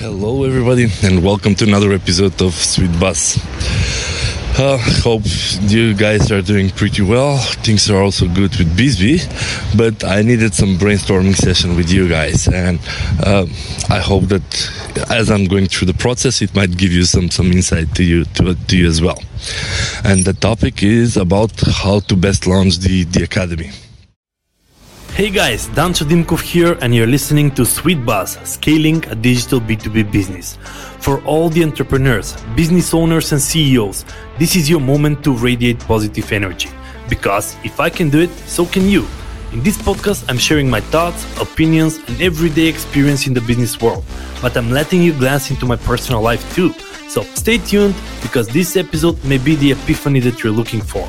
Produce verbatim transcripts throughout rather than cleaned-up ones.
Hello everybody and welcome to another episode of Sweet Buzz. Uh, hope you guys are doing pretty well. Things are also good with Bisbee, but I needed some brainstorming session with you guys, and uh, I hope that as I'm going through the process, it might give you some some insight to you to, to you as well. And the topic is about how to best launch the the academy. Hey guys, Dancho Dimkov here, and you're listening to Sweet Buzz, Scaling a Digital B two B Business. For all the entrepreneurs, business owners and C E Os, this is your moment to radiate positive energy. Because if I can do it, so can you. In this podcast, I'm sharing my thoughts, opinions, and everyday experience in the business world. But I'm letting you glance into my personal life too. So stay tuned, because this episode may be the epiphany that you're looking for.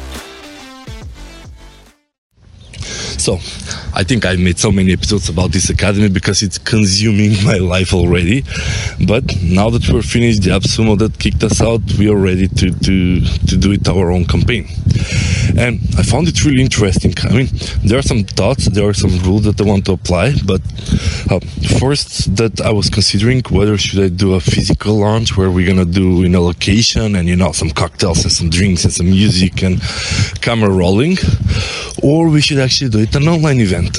So, I think I've made so many episodes about this academy because it's consuming my life already. But now that we're finished the AppSumo that kicked us out, we are ready to, to, to do it our own campaign. And I found it really interesting. I mean, there are some thoughts, there are some rules that I want to apply. But uh, first, that I was considering whether should I do a physical launch where we're gonna do in a location and, you know, some cocktails and some drinks and some music and camera rolling, or we should actually do it an online event.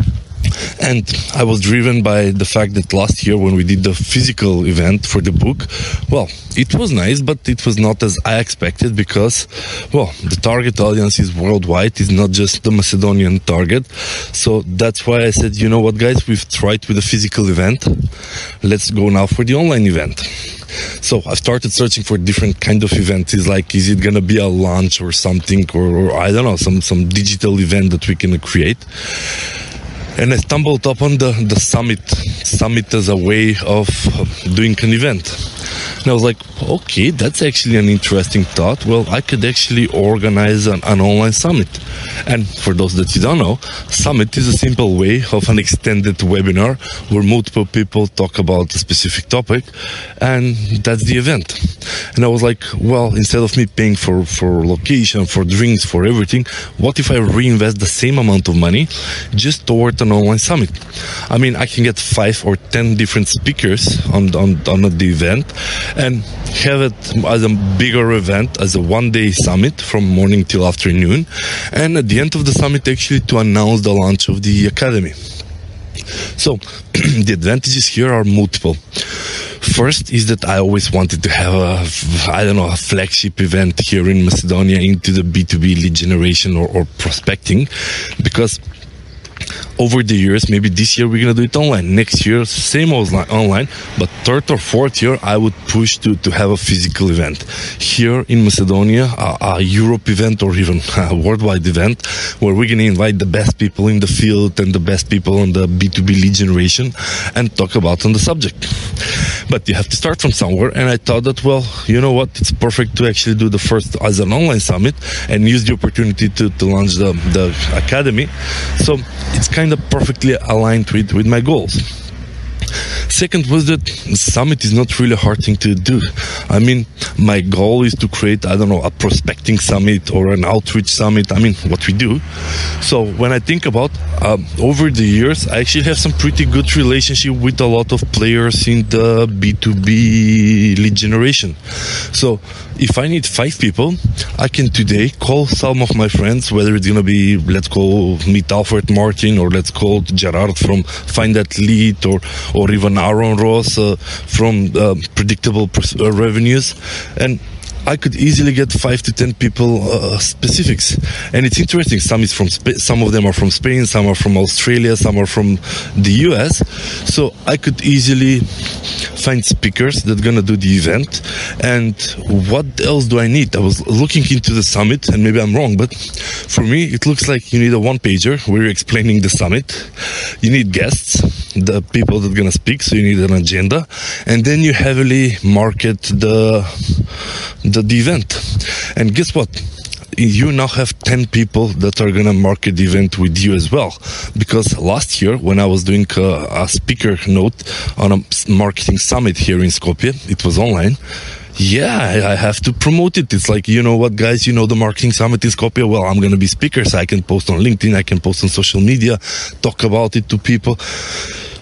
And I was driven by the fact that last year when we did the physical event for the book, well, it was nice, but it was not as I expected because, well, the target audience is worldwide, it's not just the Macedonian target. So that's why I said, you know what, guys, we've tried with a physical event. Let's go now for the online event. So I've started searching for different kind of events. It's like, is it gonna be a launch or something, or, or I don't know, some some digital event that we can create. And I stumbled upon the the summit, summit as a way of doing an event. And I was like, okay, that's actually an interesting thought. Well, I could actually organize an, an online summit. And for those that you don't know, summit is a simple way of an extended webinar where multiple people talk about a specific topic, and that's the event. And I was like, well, instead of me paying for, for location, for drinks, for everything, what if I reinvest the same amount of money just toward an online summit? I mean, I can get five or ten different speakers on, on, on the event, and have it as a bigger event, as a one-day summit from morning till afternoon, and at the end of the summit actually to announce the launch of the academy. So the advantages here are multiple. First is that I always wanted to have a, I don't know, a flagship event here in Macedonia into the B two B lead generation or, or prospecting, because over the years, maybe this year we're gonna do it online, next year same online, but third or fourth year I would push to, to have a physical event here in Macedonia, a, a Europe event or even a worldwide event where we're gonna invite the best people in the field and the best people on the B two B lead generation and talk about on the subject. But you have to start from somewhere, and I thought that, well, you know what, it's perfect to actually do the first as an online summit and use the opportunity to, to launch the, the academy. So it's kind of perfectly aligned with, with my goals. Second was that summit is not really a hard thing to do. I mean, my goal is to create, I don't know, a prospecting summit or an outreach summit. I mean, what we do. So when I think about um, over the years, I actually have some pretty good relationship with a lot of players in the B two B lead generation. So if I need five people, I can today call some of my friends, whether it's gonna be, let's call meet Alfred Martin, or let's call Gerard from Find That Lead, or or even Aaron Ross uh, from uh, Predictable pers- uh, Revenues, and I could easily get five to ten people uh, specifics. And it's interesting. Some is from Sp- some of them are from Spain, some are from Australia, some are from the U S. So I could easily find speakers that are gonna do the event. And what else do I need? I was looking into the summit, and maybe I'm wrong, but for me it looks like you need a one pager where you're explaining the summit. You need guests, the people that are gonna speak, so you need an agenda, and then you heavily market the the, the event. And guess what? You now have ten people that are gonna market the event with you as well. Because last year, when I was doing a, a speaker note on a marketing summit here in Skopje, it was online. Yeah, I have to promote it. It's like, you know what, guys, you know the marketing summit in Skopje? Well, I'm going to be speaker, so I can post on LinkedIn, I can post on social media, talk about it to people.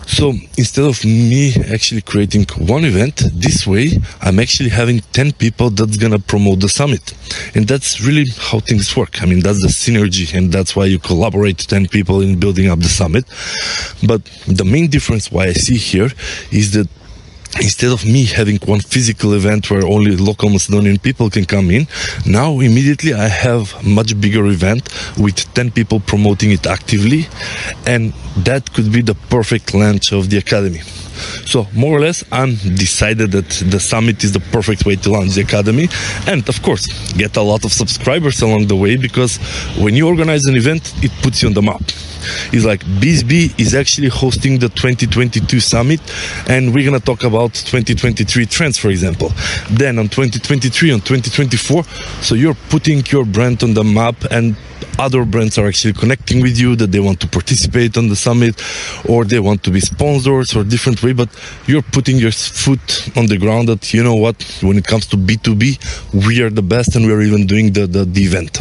So instead of me actually creating one event, this way I'm actually having ten people that's gonna promote the summit. And that's really how things work. I mean, that's the synergy, and that's why you collaborate ten people in building up the summit. But the main difference why I see here is that instead of me having one physical event where only local Macedonian people can come in, now immediately I have a much bigger event with ten people promoting it actively, and that could be the perfect launch of the academy. So more or less I'm decided that the summit is the perfect way to launch the academy, and of course get a lot of subscribers along the way, because when you organize an event it puts you on the map. It's like B S B is actually hosting the twenty twenty-two summit, and we're gonna talk about twenty twenty-three trends, for example. Then on twenty twenty-three, on twenty twenty-four, so you're putting your brand on the map, and other brands are actually connecting with you that they want to participate on the summit, or they want to be sponsors or different way, but you're putting your foot on the ground that, you know what, when it comes to B two B, we are the best, and we're even doing the, the, the event.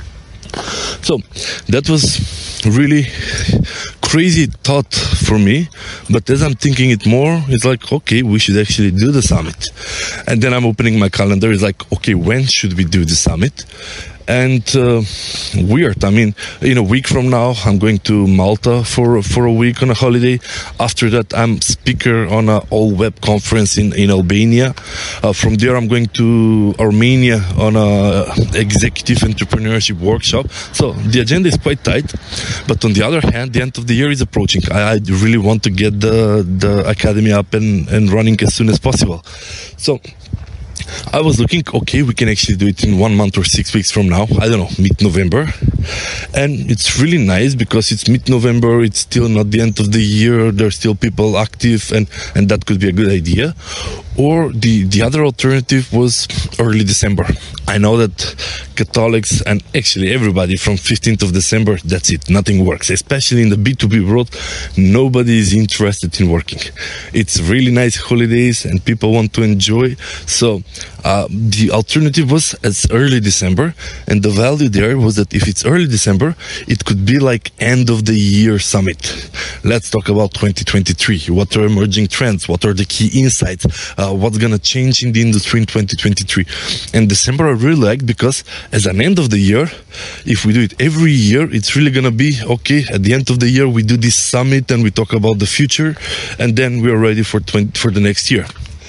So that was really crazy thought for me, but as I'm thinking it more, it's like, okay, we should actually do the summit. And then I'm opening my calendar, it's like, okay, when should we do the summit? And uh, weird, I mean, in a week from now I'm going to Malta for for a week on a holiday. After that I'm speaker on a all web conference in, in Albania. Uh, from there I'm going to Armenia on a executive entrepreneurship workshop. So the agenda is quite tight, but on the other hand, the end of the year is approaching. I, I really want to get the, the academy up and, and running as soon as possible. So I was looking, okay, we can actually do it in one month or six weeks from now. I don't know, mid-November. And it's really nice because it's mid-November, it's still not the end of the year, there's still people active, and, and that could be a good idea. Or the, the other alternative was early December. I know that Catholics and actually everybody from fifteenth of December, that's it, nothing works. Especially in the B two B world, nobody is interested in working. It's really nice holidays and people want to enjoy. So uh, the alternative was as early December, and the value there was that if it's early December, it could be like end of the year summit. Let's talk about twenty twenty-three. What are emerging trends? What are the key insights? Uh, what's gonna change in the industry in twenty twenty-three? And December I really like because as an end of the year, if we do it every year, it's really gonna be okay. At the end of the year, we do this summit and we talk about the future, and then we are ready for twenty, for the next year.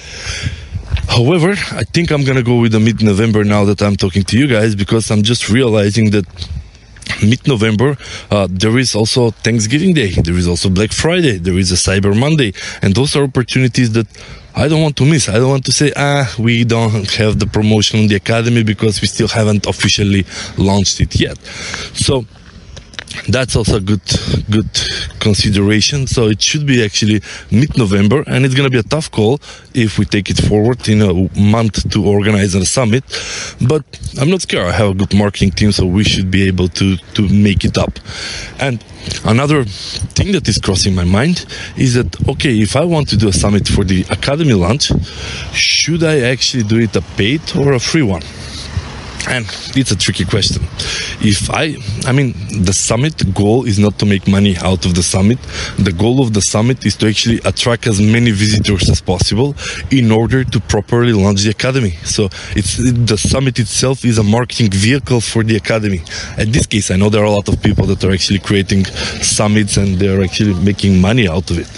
However, I think I'm gonna go with the mid-November now that I'm talking to you guys, because I'm just realizing that mid-November uh, there is also Thanksgiving Day, there is also Black Friday, there is a Cyber Monday, and those are opportunities that I don't want to miss. I don't want to say, ah, we don't have the promotion on the academy because we still haven't officially launched it yet. So that's also a good good consideration. So it should be actually mid-November, and it's going to be a tough call if we take it forward in a month to organize a summit. But I'm not scared. I have a good marketing team, so we should be able to, to make it up. And another thing that is crossing my mind is that, okay, if I want to do a summit for the academy launch, should I actually do it a paid or a free one? And it's a tricky question. If I, I mean, the summit goal is not to make money out of the summit. The goal of the summit is to actually attract as many visitors as possible in order to properly launch the academy. So it's the summit itself is a marketing vehicle for the academy. In this case, I know there are a lot of people that are actually creating summits and they're actually making money out of it.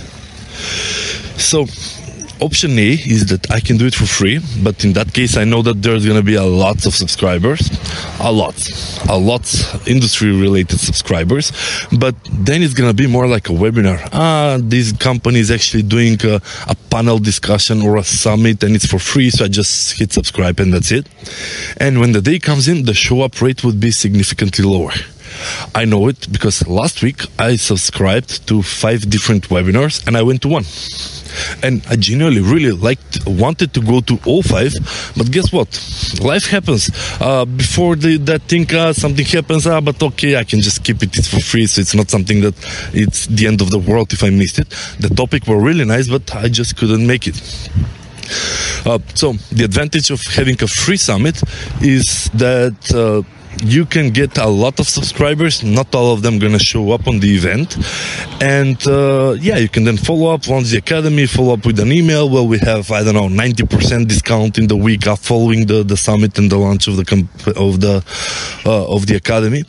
So option A is that I can do it for free, but in that case I know that there's going to be a lot of subscribers, a lot, a lot industry related subscribers, but then it's going to be more like a webinar. Ah, this company is actually doing a, a panel discussion or a summit and it's for free, so I just hit subscribe and that's it. And when the day comes in, the show up rate would be significantly lower. I know it because last week I subscribed to five different webinars and I went to one. And I genuinely really liked, wanted to go to all five, but guess what? Life happens. Uh, before the, that thing, uh, something happens, uh, but okay, I can just keep it, it's for free, so it's not something that it's the end of the world if I missed it. The topic were really nice, but I just couldn't make it. Uh, so the advantage of having a free summit is that uh, you can get a lot of subscribers. Not all of them gonna show up on the event, and uh, yeah, you can then follow up, launch the academy, follow up with an email. Well, we have I don't know ninety percent discount in the week after following the, the summit and the launch of the comp- of the uh, of the academy.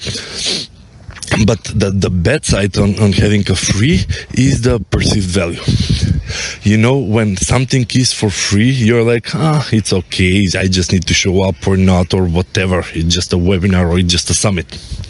But the, the bad side on, on having a free is the perceived value. You know, when something is for free, you're like, ah, it's okay, I just need to show up or not, or whatever. It's just a webinar or it's just a summit.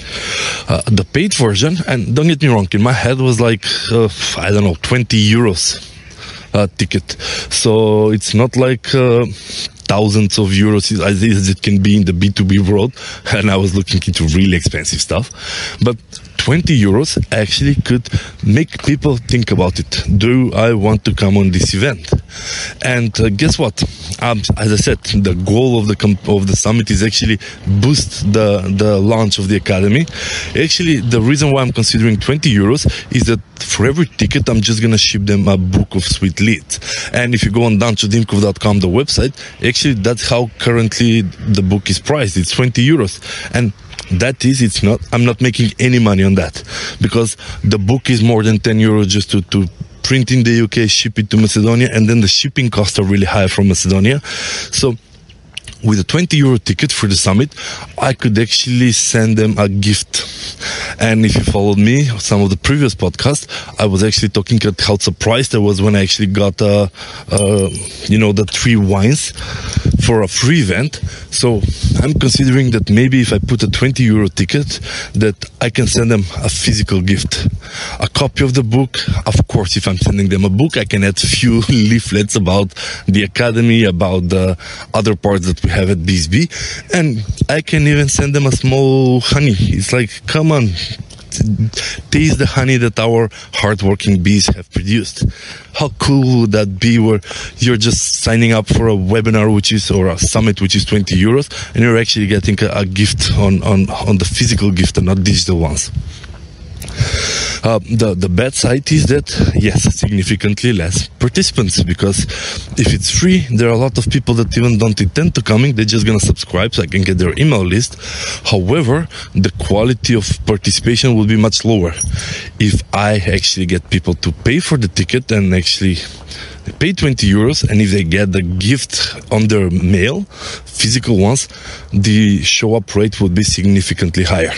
Uh, the paid version, and don't get me wrong, in my head was like, uh, I don't know, twenty euros uh, ticket. So it's not like... Uh, thousands of euros as it can be in the B two B world, and I was looking into really expensive stuff, but twenty euros actually could make people think about it. Do I want to come on this event? And uh, guess what? Um, as I said, the goal of the comp- of the summit is actually boost the the launch of the academy. Actually, the reason why I'm considering twenty euros is that for every ticket, I'm just gonna ship them a book of sweet leads. And if you go on dancho dimkov dot com, the website, actually that's how currently the book is priced. It's twenty euros, and that is, it's not, I'm not making any money on that, because the book is more than ten euros just to, to print in the U K, ship it to Macedonia, and then the shipping costs are really high from Macedonia. So with a twenty euro ticket for the summit, I could actually send them a gift. And if you followed me, some of the previous podcasts, I was actually talking about how surprised I was when I actually got, uh, uh, you know, the three wines for a free event. So I'm considering that maybe if I put a twenty euro ticket, that I can send them a physical gift. A copy of the book. Of course, if I'm sending them a book, I can add few leaflets about the academy, about the other parts that we have at B S B, and I can even send them a small honey. It's like, come on, taste the honey that our hardworking bees have produced. How cool would that be, where you're just signing up for a webinar which is, or a summit which is twenty euros, and you're actually getting a, a gift on, on, on the physical gift and not digital ones. Uh, the the bad side is that, yes, significantly less participants, because if it's free, there are a lot of people that even don't intend to coming. They're just gonna subscribe so I can get their email list. However, the quality of participation will be much lower. If I actually get people to pay for the ticket and actually pay twenty euros, and if they get the gift on their mail, physical ones, the show up rate would be significantly higher.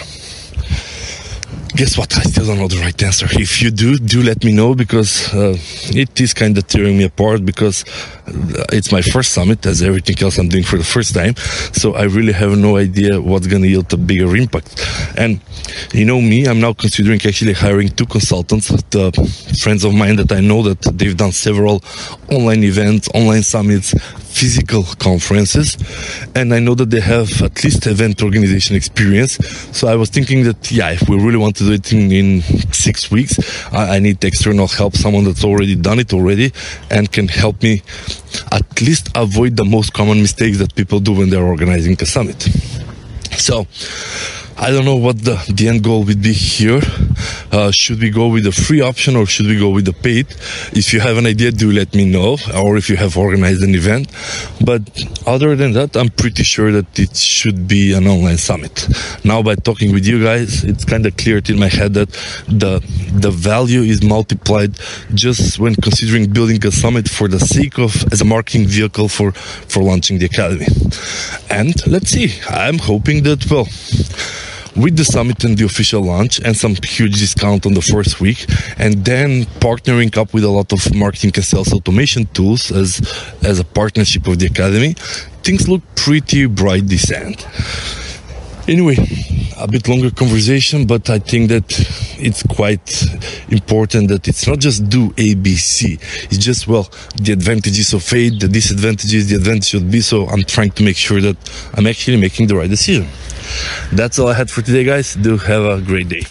Guess what? I still don't know the right answer. If you do, do let me know, because uh, it is kind of tearing me apart, because it's my first summit, as everything else I'm doing for the first time. So I really have no idea what's going to yield a bigger impact. And you know me, I'm now considering actually hiring two consultants, the friends of mine that I know that they've done several online events, online summits, physical conferences, and I know that they have at least event organization experience. So I was thinking that, yeah, if we really want to do it in, in six weeks, I, I need external help, someone that's already done it already and can help me at least avoid the most common mistakes that people do when they're organizing a summit. So I don't know what the, the end goal would be here. Uh, should we go with the free option or should we go with the paid? If you have an idea, do let me know, or if you have organized an event. But other than that, I'm pretty sure that it should be an online summit. Now, by talking with you guys, it's kind of clear in my head that the the value is multiplied just when considering building a summit for the sake of, as a marketing vehicle for, for launching the academy. And let's see, I'm hoping that, well, with the summit and the official launch and some huge discount on the first week, and then partnering up with a lot of marketing and sales automation tools as as a partnership of the academy, things look pretty bright this end. Anyway, a bit longer conversation, but I think that it's quite important that it's not just do A, B, C. It's just, well, the advantages of A, the disadvantages, the advantage of B. So I'm trying to make sure that I'm actually making the right decision. That's all I had for today, guys. Do have a great day.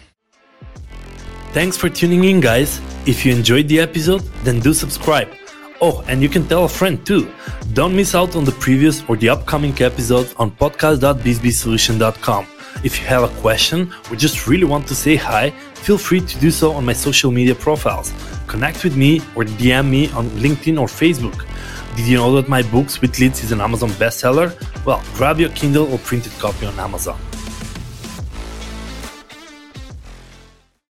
Thanks for tuning in, guys. If you enjoyed the episode, then do subscribe. Oh, and you can tell a friend too. Don't miss out on the previous or the upcoming episodes on podcast dot b s b solution dot com. If you have a question or just really want to say hi, feel free to do so on my social media profiles. Connect with me or D M me on LinkedIn or Facebook. Did you know that my book Sweet Leads is an Amazon bestseller? Well, grab your Kindle or printed copy on Amazon.